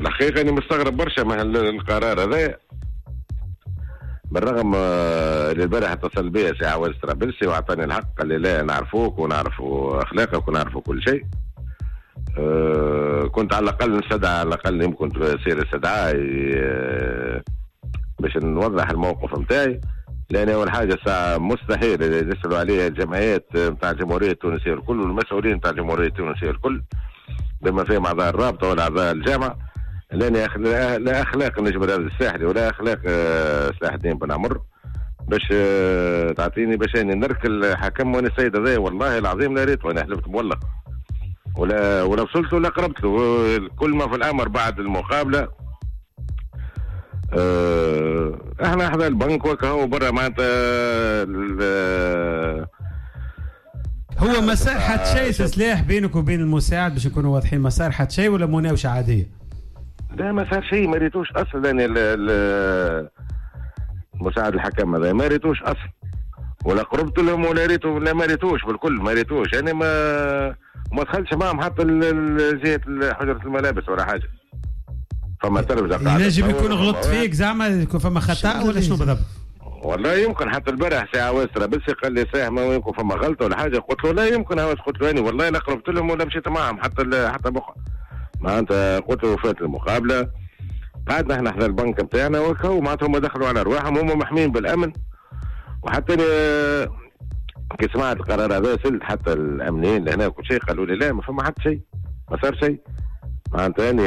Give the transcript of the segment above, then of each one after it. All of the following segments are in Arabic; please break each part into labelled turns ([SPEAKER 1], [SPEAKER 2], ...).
[SPEAKER 1] الحقيقة أنا مستغرب برشا من القرار هذا، بالرغم اللي البارح اتصل بي سي عويس طرابلسي وأعطاني الحق، قال لي لا نعرفوك ونعرفوا أخلاقك ونعرفوا كل شيء. كنت على الأقل نستدعى، على الأقل يمكن تصير استدعاء باش نوضح الموقف نتاعي، لأن أول حاجة ساعة مستحيل يسألوا عليها الجمعيات نتاع الجمهورية التونسية الكل والمسؤولين نتاع الجمهورية التونسية الكل بما فيهم أعضاء الرابطة ولا أعضاء الجامعة، لأن لا أخلاق النجم الرياضي الساحلي ولا أخلاق سلاح الدين بن عمر باش تعطيني باش أني نركل حكم وأنا السيد هذا. والله العظيم لا ريت وأنا حلفت مولق ولا وصلت ولا قربت له. كل ما في الأمر بعد المقابلة احنا احنا البنك وكهو برا معناتها
[SPEAKER 2] هو مسار حد شيء سلاح بينك وبين المساعد باش نكونوا واضحين، مسار حد شيء ولا مناوشة عادية؟
[SPEAKER 1] لا ما صار شيء، ما ريتوش اصلا يعني المساعد الحكم هذا ما ريتوش اصلا ولا قربت لهم ولا ريتو، لا ما ريتوش بالكل ما ريتوش يعني ما دخلش معهم حتى جهة حجرة الملابس ولا حاجة. فما ترجع
[SPEAKER 2] ينجم يكون غلط فيك زعما يكون فما خطأ ولا شنو بالضبط؟
[SPEAKER 1] والله يمكن حتى البارح ساعة واسرة بس قال لي صحيح ما يمكن فما غلطة ولا حاجة، قلت له لا يمكن هواس، قلت له والله لا قربت لهم ولا مشيت معهم حتى بقى ما انت قلت له فات المقابلة قعدنا احنا حدا البنك بتاعنا وكهو معناتهم هم دخلوا على ارواحهم هم محمين بالامن. وحتى كي سمعت القرار هذا سلت حتى الامنيين اللي هناك وشيء قالوا لي لا ما فما حتى شيء ما صار شيء معناتها يعني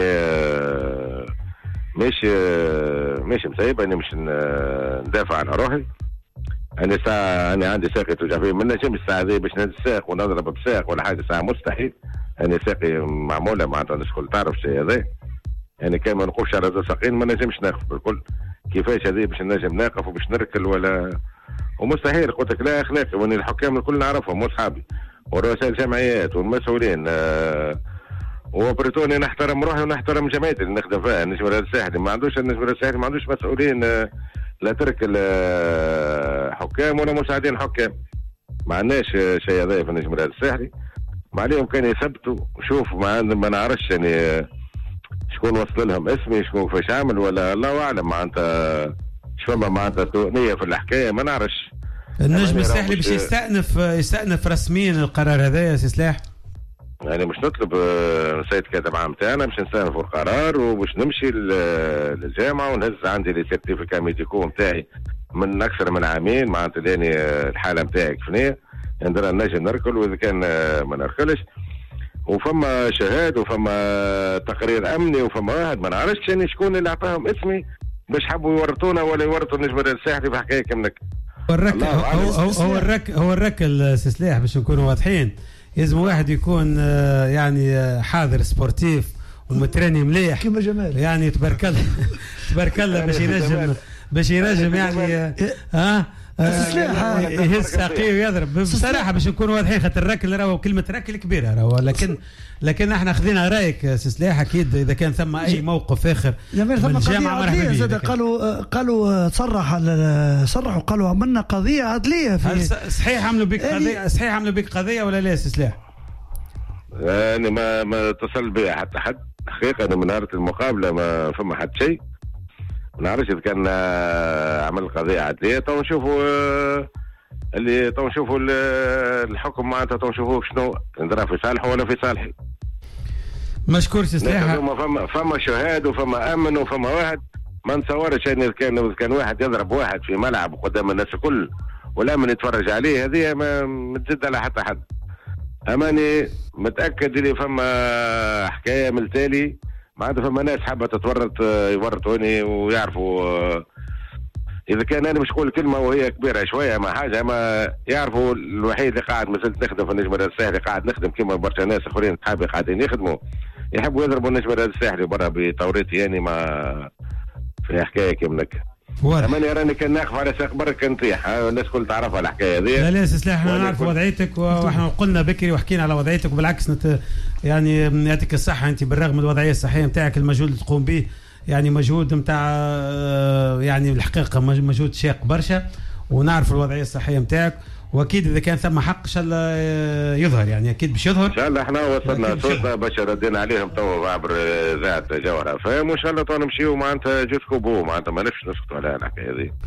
[SPEAKER 1] مش مسيب اني مش ندافع عن روحي. انا ساعه انا عندي ساقي توجع فيه ما نجمش الساعه ذي باش نساق ونضرب بساق ولا حاجه، ساعه مستحيل. انا ساقي معموله معناتها الناس الكل تعرف الشيء هذا، يعني كان ما نوقفش على هذا ساقين ما نجمش ناقف بالكل. كيفاش هذه باش نجم ناقف وباش نركل ولا ومستحيل. قلت لك لا اخلاقي واني الحكام الكل نعرفهم واصحابي ورؤساء الجمعيات والمسؤولين وبريطانيا نحترم روحي ونحترم جمعيتي اللي نخدم فيها. النجم الرياضي الساحلي ما عندوش، النجم الرياضي الساحلي ما عندوش مسؤولين لا ترك الحكام ولا مساعدين حكام، ما عندناش شيء هذا في النجم الرياضي الساحلي. ما عليهم كان يثبتوا وشوف ما نعرفش يعني شكون وصل لهم اسمي شكون كيفاش عامل ولا الله اعلم معناتها شفما معناتها تونية في الحكايه ما نعرفش.
[SPEAKER 2] النجم الساحلي باش يستأنف رسميا القرار هذا يا سي سلاح؟
[SPEAKER 1] يعني مش نطلب سيد كاتب عام تاعنا باش نستأنفوا القرار وباش نمشي للجامعه ونهز عندي لي سيرتيفيكا ميديكو نتاعي من اكثر من عامين معناتها لاني الحاله نتاعي كفنيه عندنا نجم نركل واذا كان ما نركلش. وفما شهاد وفما تقرير امني وفما واحد ما نعرفش يعني شكون اللي اعطاهم اسمي باش حبوا يورطونا ولا يورطوا النجم الساحلي في حكايه كملك.
[SPEAKER 2] هو الرك سي سلاح باش نكونوا واضحين لازم واحد يكون يعني حاضر سبورتيف ومترني مليح
[SPEAKER 3] كيما جمال
[SPEAKER 2] يعني تبارك الله تبارك الله باش ينجم يعني يهز ساقيه ويضرب بصراحه باش نكونوا واضحين. خاطر الركل راهو كلمه ركل كبيره راهو لكن احنا خذينا رايك سي سلاح. اكيد اذا كان ثم اي موقف اخر
[SPEAKER 3] من الجامعه مرحبا زاد قالوا صرحوا قالوا عملنا قضيه عدليه في
[SPEAKER 2] صحيح عملوا بك قضيه، صحيح عملوا بك قضيه ولا لا سي سلاح؟
[SPEAKER 1] يعني ما اتصل بي حتى حد حقيقه. انا من نهار المقابله ما فما حد شيء ما نعرفش اذا كان عمل قضيه عدليه. تو نشوفوا اللي تو نشوفوا الحكم معناتها تو نشوفوا شنو ندرى في صالحه ولا في صالحي.
[SPEAKER 2] مشكور سي سلاح.
[SPEAKER 1] فما شهاد وفما امن وفما واحد ما نتصورش يعني كان واحد يضرب واحد في ملعب قدام الناس الكل والامن يتفرج عليه، هذه ما تزد على حتى حد. اماني متاكد اللي فما حكايه من التالي معناتها فما ناس حابه تتورط يورطوني ويعرفوا اذا كان انا مش نقول كلمه وهي كبيره شويه ما حاجه ما يعرفوا. الوحيد اللي قاعد مازلت نخدم في النجم الرياضي الساحلي قاعد نخدم كما برشا ناس اخرين صحابي قاعدين يخدموا يحبوا يضربوا النجم الرياضي الساحلي برا بتوريطي يعني ما في حكايه كيما هكا. أماني راني كان ناقف على ساق برك نطيح الناس كل تعرفها الحكايه هذه.
[SPEAKER 2] لا سلاح احنا نعرف وضعيتك واحنا قلنا بكري وحكينا على وضعيتك وبالعكس يعني يعطيك الصحه انت بالرغم من الوضعيه الصحيه نتاعك المجهود اللي تقوم به يعني مجهود نتاع يعني الحقيقه مجهود شاق برشا ونعرف الوضعيه الصحيه نتاعك واكيد اذا كان ثم حق ان شاء الله يظهر، يعني اكيد باش يظهر
[SPEAKER 1] ان شاء الله. احنا وصلنا صوتنا باش ردينا عليهم توا عبر اذاعه جوهره، فان شاء الله تو نمشيو معناتها جثكو بو، معناتها ما نسكتوا على الحكايه هذه.